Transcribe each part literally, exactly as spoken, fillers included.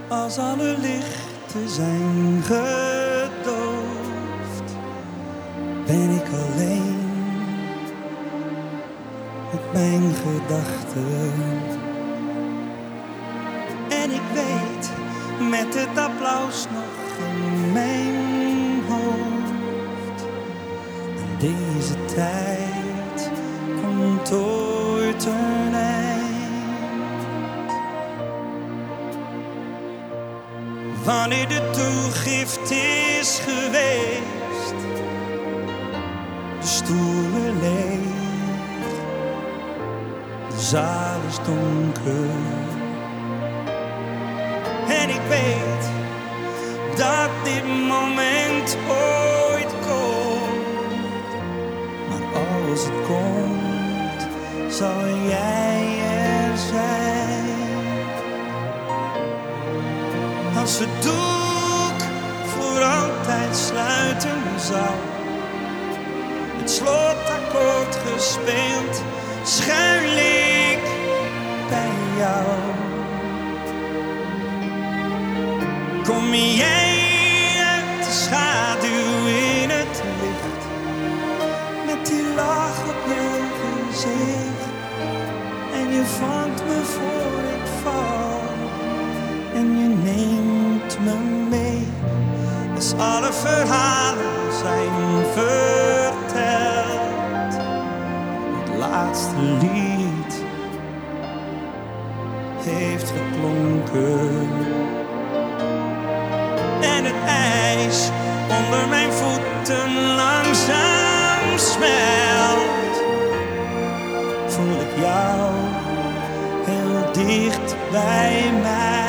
Als alle lichten zijn gedoofd, ben ik alleen met mijn gedachten. En ik weet, met het applaus nog in mijn hoofd, en deze tijd komt ooit een eind. Wanneer de toegift is geweest, de stoelen leeg, de zaal is donker. En ik weet dat dit moment ooit komt. Maar als het komt, zal jij er zijn. Als het doek voor altijd sluiten zou, het slotakkoord gespeeld, schuil ik bij jou. Kom jij uit de schaduw in het licht, met die lach op je gezicht, en je vangt me voor ik val. En je neemt me mee, als alle verhalen zijn verteld. Het laatste lied heeft geklonken. En het ijs onder mijn voeten langzaam smelt. Voel ik jou heel dicht bij mij.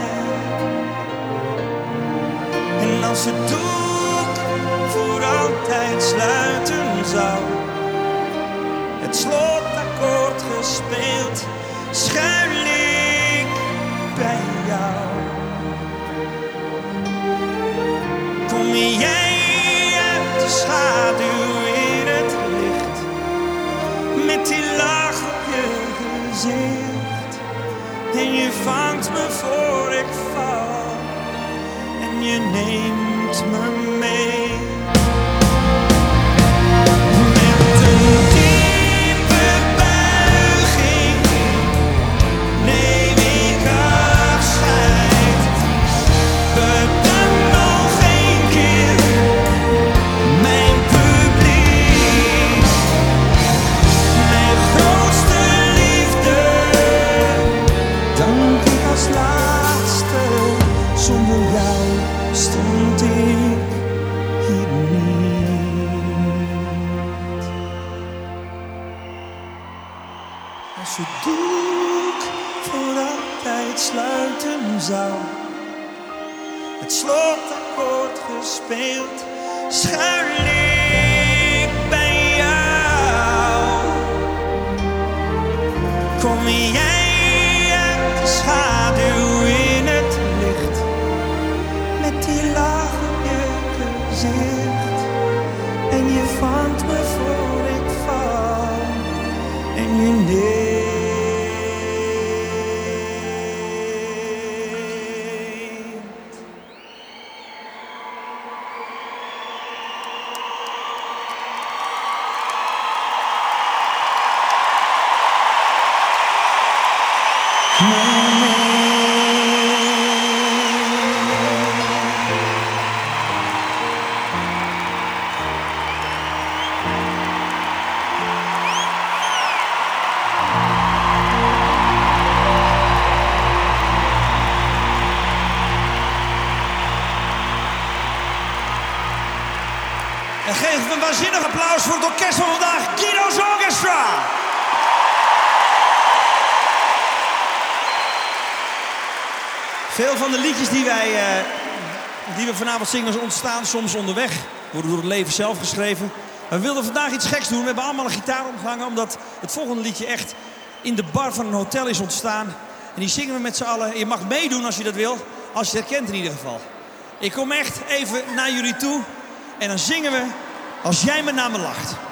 En als het doek voor altijd sluiten zou, het slotakkoord gespeeld, schuil ik bij jou. Kom jij uit de schaduw in het licht, met die lach op je gezicht, en je vangt me voor ik val. En je neemt me mee. Met een diepe buiging neem ik afscheid. Bedankt nog een keer, mijn publiek. Mijn grootste liefde dank ik als laatste. Zonder jou stond ik hier niet. Als het doek voor altijd sluiten zou, het slotakkoord gespeeld, schuil ik bij jou. Kom jij uit de schaduw in het licht, met die lach op je gezicht, en je vangt me voor ik val. En je neemt me mee. En geef een waanzinnig applaus voor het orkest van vandaag, Guido's Orchestra. Veel van de liedjes die, wij, uh, die we vanavond zingen ontstaan soms onderweg. Worden door het leven zelf geschreven. Maar we wilden vandaag iets geks doen. We hebben allemaal een gitaar omgehangen, omdat het volgende liedje echt in de bar van een hotel is ontstaan. En die zingen we met z'n allen. Je mag meedoen als je dat wil, als je het herkent in ieder geval. Ik kom echt even naar jullie toe en dan zingen we Als jij me naar me lacht.